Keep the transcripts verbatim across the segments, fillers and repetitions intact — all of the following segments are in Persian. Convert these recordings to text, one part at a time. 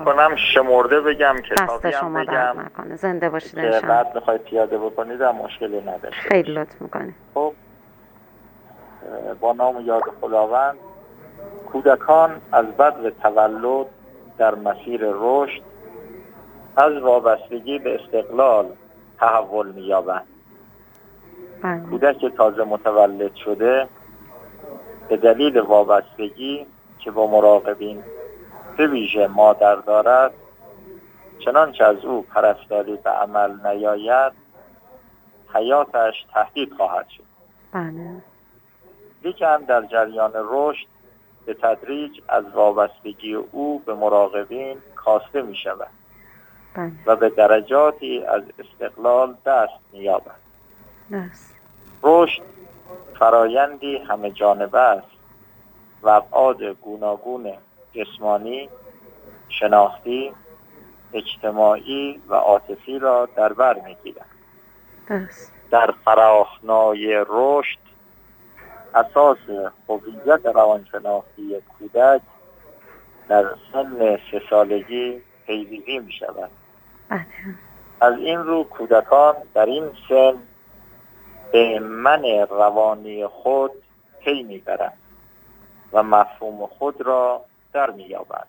میکنم شمرده بگم کتابی هم شما بگم نکنه. زنده باشید که بعد بخواید پیاده بکنید هم مشکلی نداشته. خیلی لطف میکنید. خب با نام یاد خداوند. کودکان از بدو تولد در مسیر رشد از وابستگی به استقلال تحول می‌یابند. کودک تازه متولد شده به دلیل وابستگی که با مراقبین به ویژه مادر دارد، چنانچه از او پرستاری به عمل نیاید حیاتش تهدید خواهد شد. بله. لیکن در جریان رشد به تدریج از وابستگی او به مراقبین کاسته می شود و به درجاتی از استقلال دست می یابد. رشد فرایندی همه جانبه است و ابعاد گوناگون جسمانی، شناختی، اجتماعی و عاطفی را در بر می گیرد. در فراخنای رشد اساس هویت روانشناختی کودک در سن سه سالگی پیریزی می شود. از این رو کودکان در این سن به من روانی خود پی می برند و مفهوم خود را در می یابند.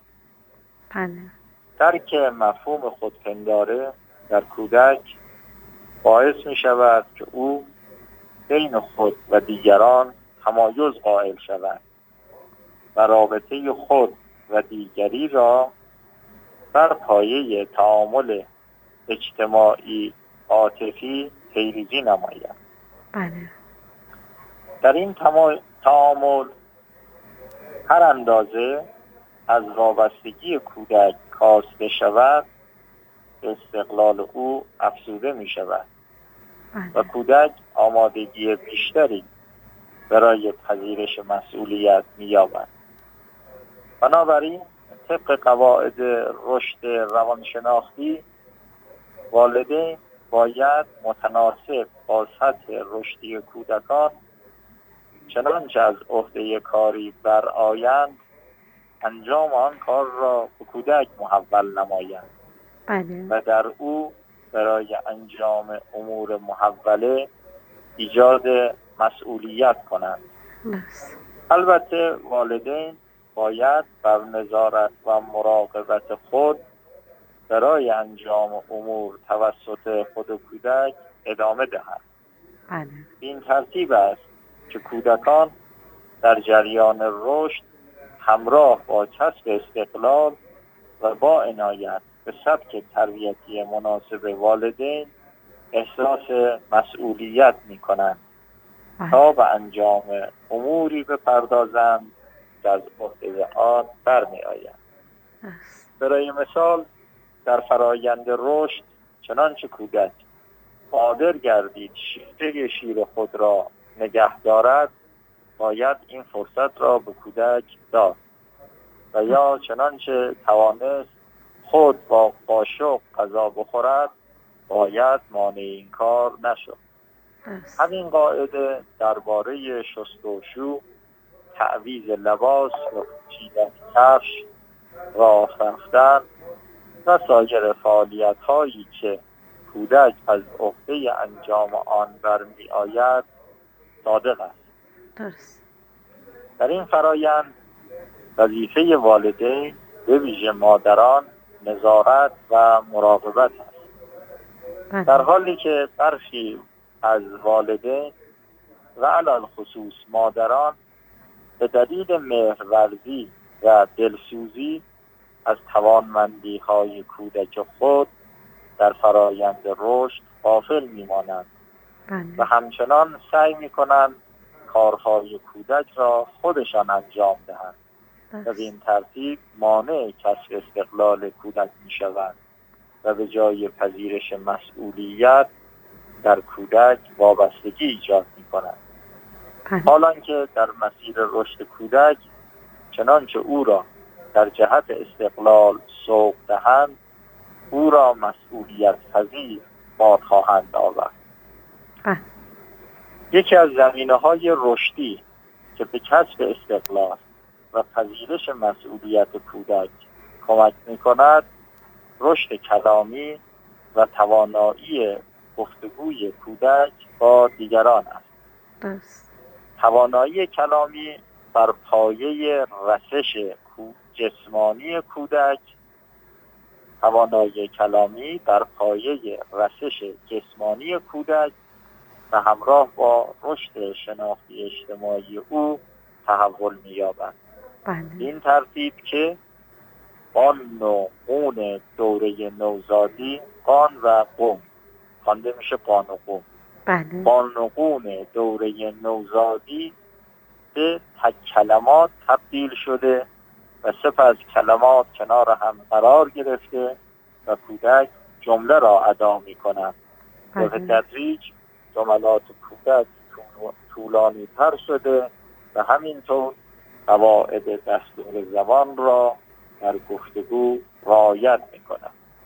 درک مفهوم خودپنداره در کودک باعث می شود که او بین خود و دیگران تمایز قائل شود و رابطه خود و دیگری را بر پایه تعامل اجتماعی عاطفی پیریزی نماید. بله. در این تعامل هر اندازه از وابستگی کودک کاسته شود استقلال او افزوده می شود و کودک آمادگی بیشتری برای پذیرش مسئولیت می یابد. بنابراین طبق قواعد رشد روانشناختی والدین باید متناسب با سطح رشدی کودکان چنانچه از عهده کاری برآیند انجام آن کار را به کودک محول نمایند و در او برای انجام امور محوله ایجاد مسئولیت کنند. البته والدین باید بر نظارت و مراقبت خود برای انجام امور توسط خود کودک ادامه دهند. این ترتیب است که کودکان در جریان رشد همراه با کسب استقلال و با عنایت به سبک تربیتی مناسب والدین احساس مسئولیت می کنند تا به انجام اموری بپردازند که از عهده آن برمی آید. برای مثال در فرایند رشد چنانچه کودک قادر گردید شیفته شیر خود را نگه دارد باید این فرصت را به کودک داد و یا چنانچه توانست خود با قاشق غذا بخورد باید مانع این کار نشد. همین قاعده درباره شست‌وشو، تعویض لباس و پوشیدن کفش، راه رفتن و سایر فعالیت هایی که کودک از عهده انجام آن برمی آید صادق است. درست. در این فرایند وظیفه والدین به ویژه مادران نظارت و مراقبت است. در حالی که برخی از والدین و علل خصوص مادران به دلیل مهرورزی و دلسوزی از توانمندی های کودک خود در فرایند رشد غافل میمانند و همچنان سعی میکنند کارهای کودک را خودشان انجام دهند و به این ترتیب مانع کسب استقلال کودک میشوند و به جای پذیرش مسئولیت در کودک وابستگی ایجاد میکنند. حالانکه در مسیر رشد کودک چنانچه او را در جهت استقلال سوق دهند او را مسئولیت پذیر بار خواهند آورد. یکی از زمینه‌های رشدی که به کسب استقلال و پذیرش مسئولیت کودک کمک می‌کند رشد کلامی و توانایی گفتگوی کودک با دیگران است. درست. توانایی کلامی بر پایه رسش جسمانی کودک توانایی کلامی بر پایه رسش جسمانی کودک و همراه با رشد شناختی اجتماعی او تحول می‌یابد. بله. این ترتیب که قان و قون دوره نوزادی، قان و قوم خوانده میشه قان و قوم. بله. قان و قون دوره نوزادی به تک کلمات تبدیل شده و سپس کلمات کنار هم قرار گرفته و کودک جمله را ادا می کند و به تدریج جملات کودک طولانی تر شده و همینطور قواعد دستور زبان را در گفتگو رعایت می کند.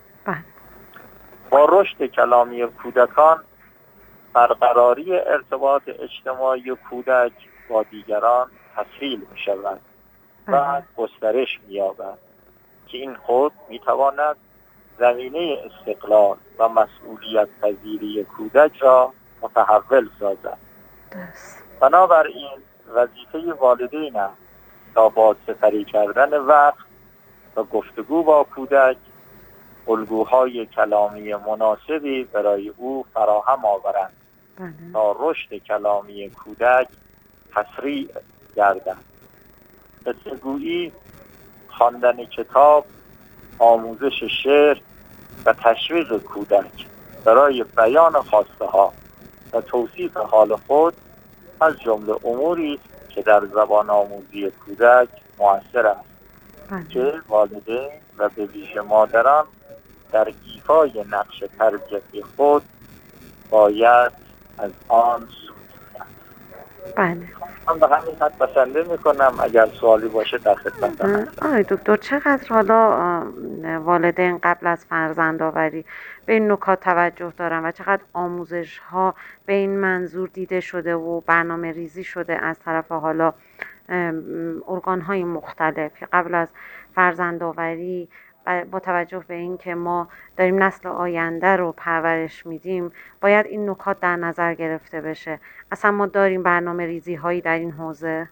با رشد کلامی کودکان برقراری ارتباط اجتماعی کودک با دیگران تسهیل می شود و گسترش می یابد که این خود می تواند زمینه استقلال و مسئولیت پذیری کودک را متحول سازد. بنابراین وظیفه والدین است تا با سپری کردن وقت و گفتگو با کودک الگوهای کلامی مناسبی برای او فراهم آورند تا رشد کلامی کودک تسریع گردد. قصه‌گویی، خواندن کتاب، آموزش شعر و تشویق کودک برای بیان خواسته ها و توصیف حال خود از جمله اموری است که در زبان آموزی کودک مؤثر است که والدین و به ویژه مادران در ایفای نقش تربیتی خود باید از آن سود کنند. بله. من به همین حد بسنده میکنم. اگر سوالی باشه در خدمتم. آقای دکتر، چقدر حالا والدین قبل از فرزندآوری به این نکات توجه دارن و چقدر آموزش ها به این منظور دیده شده و برنامه ریزی شده از طرف حالا ارگان های مختلف که قبل از فرزندآوری با توجه به این که ما داریم نسل آینده رو پرورش میدیم باید این نکات در نظر گرفته بشه. اصلا ما داریم برنامه ریزی هایی در این حوزه؟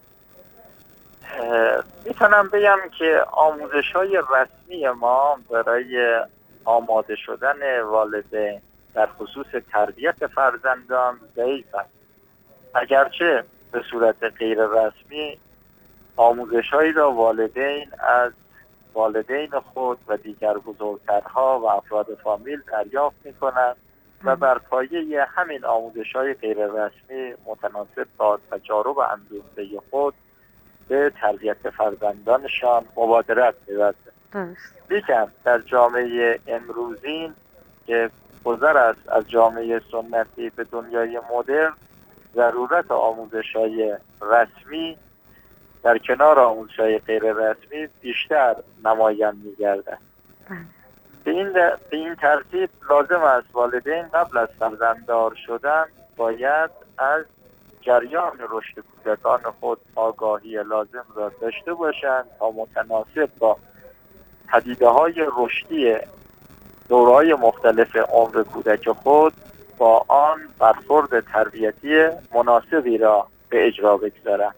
میتونم بگم که آموزش های رسمی ما برای آماده شدن والدین در خصوص تربیت فرزندان ضعیف است. اگرچه به صورت غیر رسمی آموزش هایی را والدین از والدین خود و دیگر بزرگترها و افراد فامیل دریافت می کنند و بر پایه همین آموزش های غیر رسمی متناسب با تجارب اندوخته خود به تربیت فرزندانشان مبادرت می‌ورزند. لیکن در جامعه امروزین که گذر است از جامعه سنتی به دنیای مدرن، ضرورت آموزش‌های رسمی در کنار آموزش‌های غیر رسمی بیشتر نمایان می‌گردد. به این به این ترتیب لازم است والدین قبل از فرزنددار شدن باید از جریان رشد کودکان خود آگاهی لازم را داشته باشند تا متناسب با پدیده‌های رشدی دوره‌های مختلف عمر کودک خود با آن برخورد تربیتی مناسبی را به اجرا بگذارند.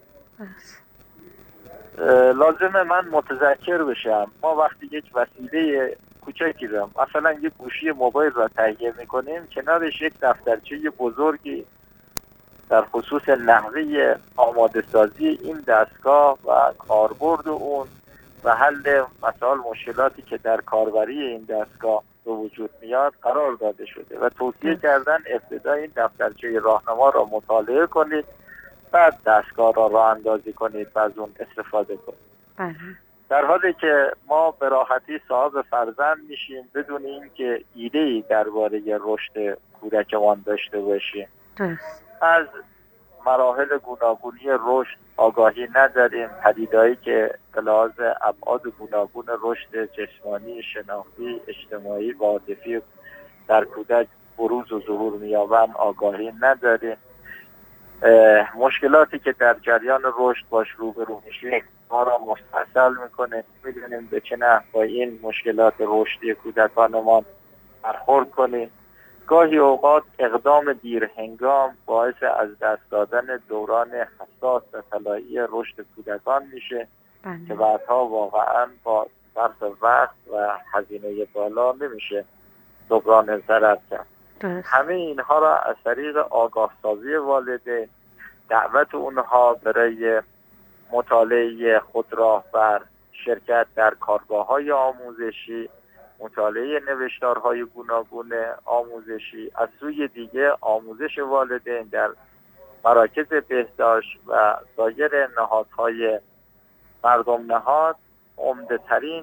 لازمه من متذکر بشم ما وقتی یک وسیله کوچکی را مثلا یک گوشی موبایل را تهیه می‌کنیم کنارش یک دفترچه بزرگی در خصوص نحوه آماده سازی این دستگاه و کاربرد اون و حل مسائل مشکلاتی که در کاربری این دستگاه به وجود میاد قرار داده شده و توصیه کردن ابتدا این دفترچه راهنما را مطالعه کنید، بعد دستگاه را راه اندازی کنید و از اون استفاده کنید. در حالی که ما به راحتی صاحب فرزند میشیم بدون اینکه ایده‌ای درباره رشد کودکمان داشته باشیم. از مراحل گوناگونی رشد آگاهی نداریم، پدیده‌ای که به لحاظ ابعاد گوناگون رشد جسمانی، شناختی، اجتماعی و عاطفی در کودک بروز و ظهور می‌یابند آگاهی نداریم. مشکلاتی که در جریان رشد باش روبرو میشیم ما را متصل میکنه. میدونیم به چه نحو با این مشکلات رشدی کودکانمان برخورد کنیم. گاهی اوقات اقدام دیر هنگام باعث از دست دادن دوران حساس و طلایی رشد کودکان میشه بله. که بعدها واقعا با صرف وقت و هزینه بالا نمیشه جبران ضرر کرد. همه اینها را از طریق آگاه سازی والدین، دعوت اونها برای مطالعه خودراهبر، شرکت در کارگاه‌های آموزشی، مطالعه نوشتارهای گوناگون آموزشی، از سوی دیگه آموزش والدین در مراکز بهداشت و سایر نهادهای مردم نهاد عمده ترین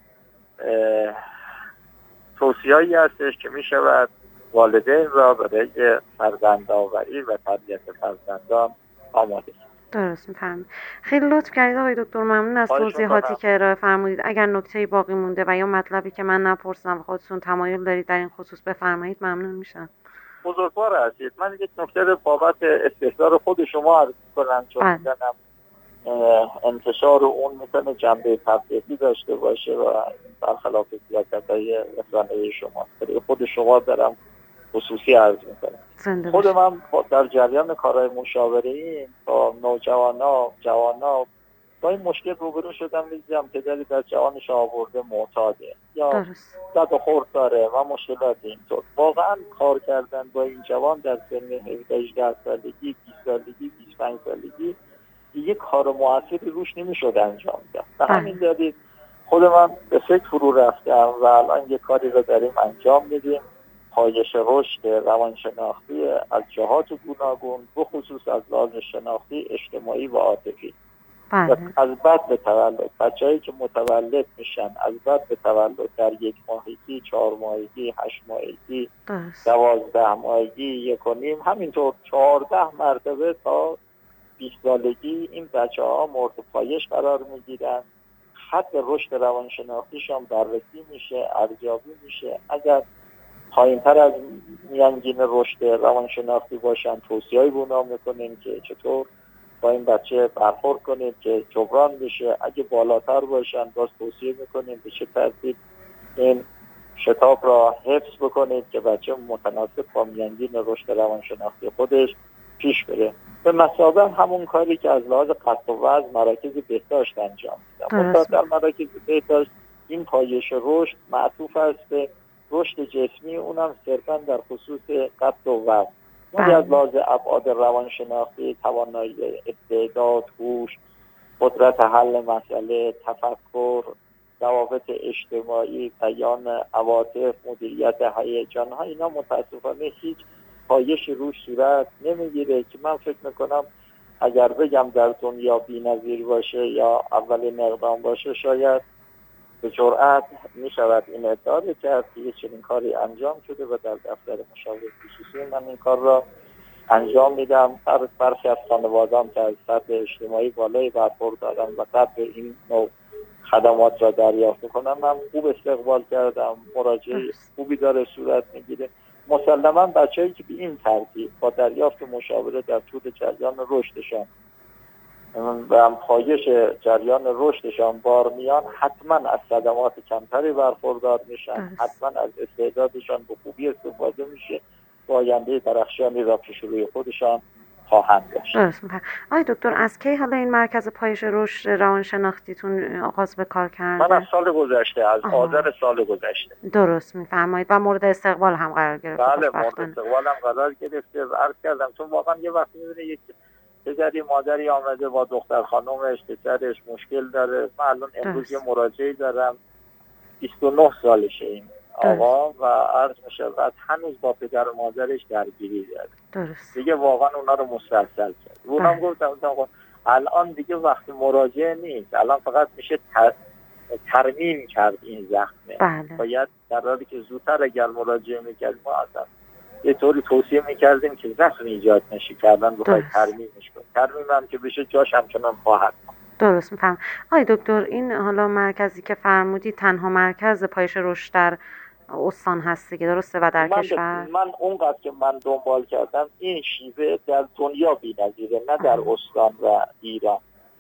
توصیه‌ای هستش که می شود والدین را برای فرزندآوری و تربیت فرزندان آماده کرد. درست می‌فهمم. خیلی لطف کردید آقای دکتر، ممنون از توضیحاتی که ارائه فرمودید. اگر نکته‌ای باقی مونده و یا مطلبی که من نپرسیدم خودتون تمایل دارید در این خصوص بفرمایید ممنون میشم. بزرگوار هستید. من یک نکته بابت استحضار خود شما عرض کنم چون می‌دونم انتشار اون میتونه جنبه تبلیغی داشته باشه و برخلاف سیاست‌های رسانه‌ای شما. برای خود شما دارم خصوصی عرض میکنم. خود من در جریان کارهای مشاوره‌ای با نوجوانا جوانا با این مشکل روبرو شدم. می‌دیدم پدری در جوانش آورده معتاده یا زد و خورد داره و مشکلات اینطور. واقعا کار کردن با این جوان در سن هجده سالگی، بیست سالگی، بیست و پنج سالگی دیگه کار موثری روش نمی‌شد انجام داد. به همین دلیل خود من به فکر فرو رفتم و الان یه کاری رو داریم انجام میدیم. پایش رشد روانشناختی از جهات گوناگون، بخصوص از لحاظ شناختی، اجتماعی و عاطفی. و از بعد به تولد، بچه‌هایی که متولد میشن از بعد به تولد در یک ماهگی، چهار ماهگی، هشت ماهگی، دوازده ماهگی، یک و نیم، همینطور چهارده مرتبه تا بیست سالگی این بچه‌ها مورد پایش قرار میگیرن. خط رشد روانشناختیشان بررسی میشه، ارزیابی میشه. اگر پایین‌تر از میانگین رشد روانشناختی باشن توصیه‌ای به اونا میکنیم که چطور با این بچه برخورد کنید که جبران بشه. اگه بالاتر باشن باز توصیه میکنیم به چه ترتیب این شتاب را حفظ بکنید که بچه متناسب با میانگین رشد روانشناختی خودش پیش بره. به مثابه همون کاری که از لحاظ قد و وزن مراکز بهداشت انجام میدن. مثلا در مراکز بهداشت این پایش رشد معطوف است به رشد جسمی، اونم صرفا در خصوص قد و وزن. ولی از لحاظ ابعاد روانشناختی، توانایی استعداد، هوش، قدرت حل مسئله، تفکر، روابط اجتماعی، بیان عواطف، مدیریت هیجان‌ها، اینا متاسفانه هیچ پایش روش صورت نمیگیره که من فکر میکنم اگر بگم در دنیا بی‌نظیر باشه یا اولین اقدام باشه شاید به جرأت میشود این ادعا کرد که یک چنین کاری انجام شده و در دفتر مشاور خصوصی من این کار را انجام میدم. برخی از خانواده‌ام که از سطح اجتماعی بالایی برخوردارن و قدر این نوع خدمات را دریافت میکنم من خوب استقبال کردم. مراجعه خوبی داره صورت میگیره. مسلما بچه‌ای که به این ترتیب با دریافت مشاوره در طول جریان رشدشان و پایش جریان رشدشان بار میان حتما از صدمات کمتری برخوردار میشن، حتما از استعدادشان به خوبی استفاده میشه و آینده درخشانی را پیش روی خودشان خواهند داشت. درست می‌فهمم. آقای دکتر از کی حالا این مرکز پایش رشد روانشناختیتون آغاز به کار کرده؟ من از سال گذشته، از آذر سال گذشته. درست می‌فرمایید و مورد استقبال هم قرار گرفته. بله مورد استقبال هم قرار گرفته و عرض کردم چون واقعا یه وقتی می‌بینه یک پدری مادری آمده با دختر خانومش پسرش مشکل داره. من الان امروز یه مراجعه دارم بیست و نه سالشه این آقا و عرض می‌شود هنوز با پدر و مادرش درگیری داره. درست. دیگه واقعا اونا رو مستحصل کرد. اونم گفتم آقا الان دیگه وقت مراجعه نیست، الان فقط میشه تر... ترمیم کرد این زخمه. بله. باید در حالی که زودتر اگر مراجعه میکرد ما اصلا یه طوری توصیه میکردیم که زخم ایجاد نشه کردن بخوای ترمیمش کنیم. ترمیم هم که بشه جاش همچنان خواهد. درست میفهم. آقای دکتر این حالا مرکزی که فرمودی تنها مرکز پایش رشد در استان هست دیگه درسته و در من کشور؟ من اونقدر که من دنبال کردم این شیوه در دنیا بی‌نظیره، نه در استان و ایران.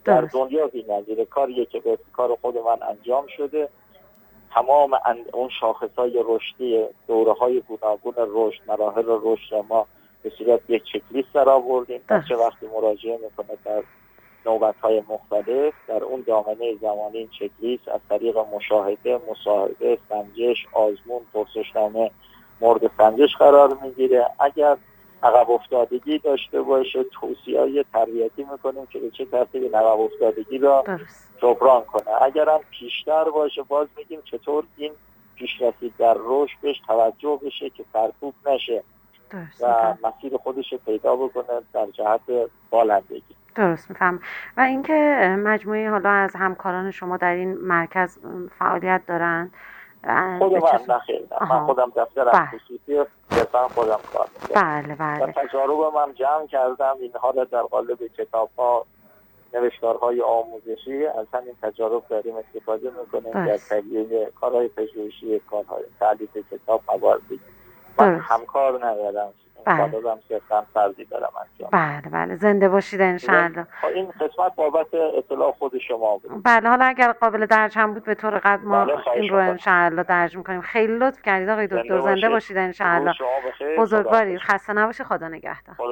در دنیا بی‌نظیره. کاریه که به کار خود من انجام شده، تمام اون شاخص‌های رشدی دوره‌های گوناگون رشد، مراحل رشد ما به صورت یک چک لیست در آوردیم. بچه وقتی مراجعه میکنه در نوبت‌های مختلف در اون دامنه زمانی این چک لیست از طریق مشاهده، مصاحبه، سنجش، آزمون، پرسشنامه مورد سنجش قرار میگیره. اگر عقب افتادگی داشته باشه توصیه‌های تربیتی میکنیم که به چه ترتیبی عقب افتادگی را جبران کنه. اگر هم پیشتر باشه باز میگیم چطور این پیشرسید در رشد بهش توجه بشه که سرکوب نشه و مسیر خودش رو پیدا بکنه در جهت بالندگی. درست میفهم. و اینکه مجموعه حالا از همکاران شما در این مرکز فعالیت دارن؟ خود من نخیر من خودم دفترم خصوصی صرفا خودم کار میکنم. بله بله. و تجارب من جمع کردم اینها را در قالب کتاب‌ها، نوشتارهای آموزشی از همین تجارب داریم استفاده میکنیم در تهیه کارهای پژوهشی، کارهای تالیف کتاب، مواردی. من همکار ندارم. خودم صرفا فردی دارم انجام. بله بله زنده باشید ان شاءالله. این قسمت بابت اطلاع خود شما بود. بله حالا اگر قابل درج هم بود به طور قد ما این رو ان شاءالله درج میکنیم. خیلی لطف کردید آقای دکتر. زنده باشید ان شاءالله. بزرگوارید. خسته نباشید. خدا نگهدار.